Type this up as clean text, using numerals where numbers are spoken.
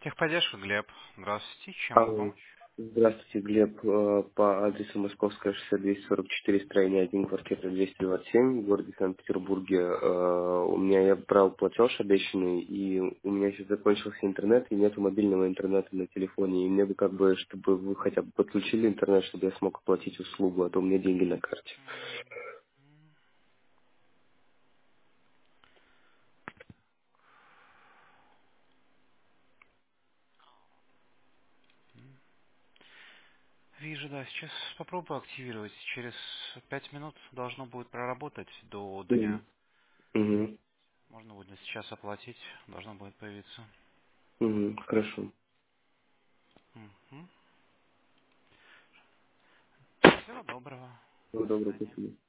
Техподдержка, Глеб. Здравствуйте, чем могу Алло. помочь? Здравствуйте, Глеб. По адресу Московское шоссе 244, строение 1, квартира 227 в городе Санкт-Петербурге. У меня я брал платеж обещанный, и у меня сейчас закончился интернет, и нету мобильного интернета на телефоне. И мне бы как бы, чтобы вы хотя бы подключили интернет, чтобы я смог оплатить услугу, а то у меня деньги на карте. Вижу, да, сейчас попробую активировать. Через 5 минут должно будет проработать до дня. Мгм. Мгм. Можно будет сейчас оплатить, должно будет появиться. Мгм. Хорошо. Мгм. Всего доброго. Всего До доброго, свидания. спасибо.